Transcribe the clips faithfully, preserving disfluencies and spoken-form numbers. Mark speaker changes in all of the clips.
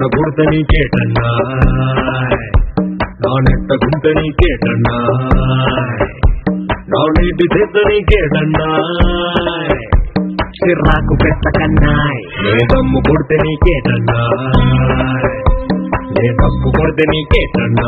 Speaker 1: ఎడ కొడితే నీకేటన్నా నా నెట్ట గుంట నీకేటన్నా నా నీటి చేత నీకేటన్నా చిర్రాకు పెట్టకన్నాయ్ నే దమ్ము కొడితే నీకేటన్నా నే తప్పు కొడితే నీకేటన్నా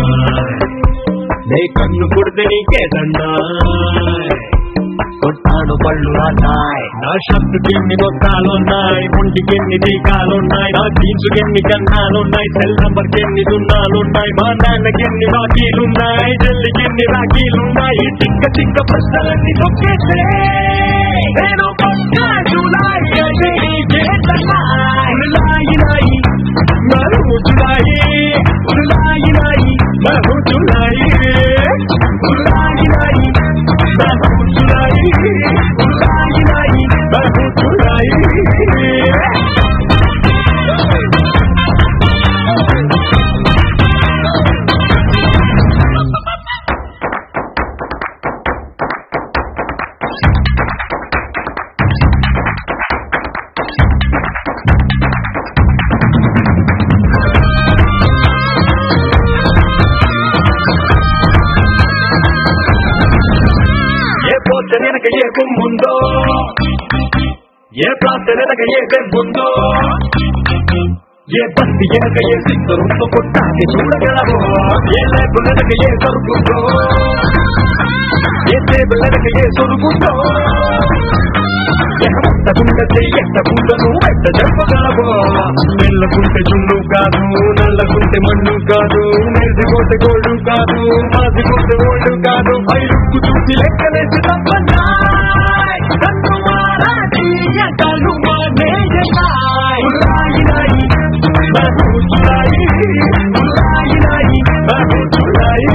Speaker 1: నే కన్ను కొడితే నీకేటన్నా కొట్టాను పళ్ళు రాటాయ్ నా షర్టుకి ఎన్ని బొత్తాలున్నాయి ఒంటికి ఎన్ని టీకాలున్నాయి నా జీన్సుకి ఎన్ని కన్నాలున్నాయి సెల్ నంబర్కి ఎన్ని సున్నాలున్నాయి మా నాన్నకి ఎన్ని రాఖీలున్నాయి చెల్లికి ఎన్ని రాఖీలున్నాయి చిక్క చిక్క ప్రశ్నలన్నీ తొక్కేసే నేను వెనక ఏ గుమ్ముందో ఏ ప్లాస్ట వెనక ఏ బెంబుందో ఏ బస్తి వెనక ఏ సిద్ధరుందో కొట్టాకి చూడగలవో ఏ లేబు వెనక ఏ సరుకుందో ఏ టేబుల్ వెనక ఏ సొరుగుందో ఎట్టకుంటే చెయ్యట్టకుంటే నువ్వు ఎట్ట చెప్పగలవో మెల్లకుంటే జున్ను కాదు నల్లకుంటే మన్ను కాదు మెరిసిపోతే గోల్డు కాదు మాసిపోతే ఓల్డు కాదు పైరుక్కు చూసి లెక్కలేసి తప్పన్నా నన్ను మారాయి కలు మానేయనాయి ఉలాయినాయి బహుచులాయి ఉలాయినాయి బహుచులాయి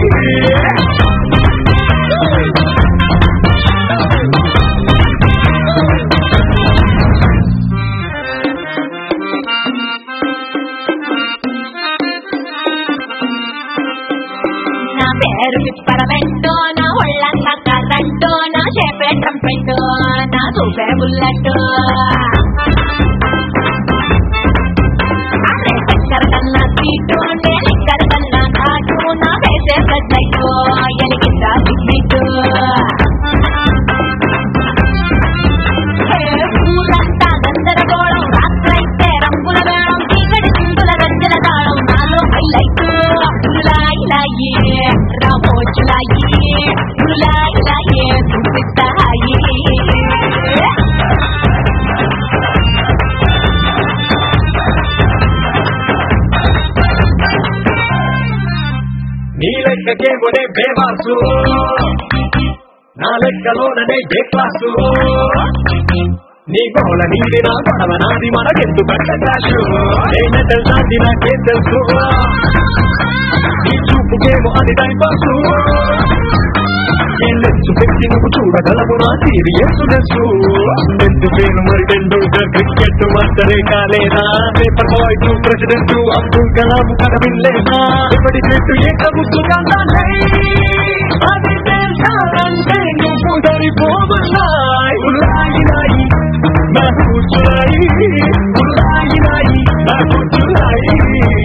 Speaker 2: పిప్పరమెంటో నా ఒళ్ళంతా కర్రంటో నా చేపే ట్రంపెంటో నా చూపే బుల్లెట్ చక్కెర కన్నా స్వీటు నేను ఎక్కడ కన్నా ఘాటు నా వేసే గడ్డైటో ఎనికిందా సిగ్గిట్టు ఊరంతా గందరగోళం రాత్రైతే రంగుల వేళం చీకటి చిందుల గంజల తాళం నాలో హైలైట్ ఉలాయిలాయి రామోజులాయి ఉలాయిలాయి చూపిస్తాయి
Speaker 1: నీ లెక్కకేమోనే బేవాసు నా లెక్కలోననే ఏ క్లాసు నీ గోళ నీది నా గొడవ నాది మనకెందు కట్టకాసు నేనంటే నాది నాకే తెలుసు నీ చూపుకేమో అది టైంపాసు లెచ్చు పెట్టి నువ్వు చూడగలవు నా సీరియస్ నెస్సు ఎందుకేను మరి టెండూల్కర్ క్రికెట్ మాస్టరే కాలేనా paper boy to president Abdul Kalam కథ వినలేనా ఇప్పటి చెట్టు ఏ కబుతున్నా అది తెలుసాలంటే నువ్వు సరిపోతున్నాయి ఉలాయినాయి బహుచులాయి ఉలాయినాయి బహుచులాయి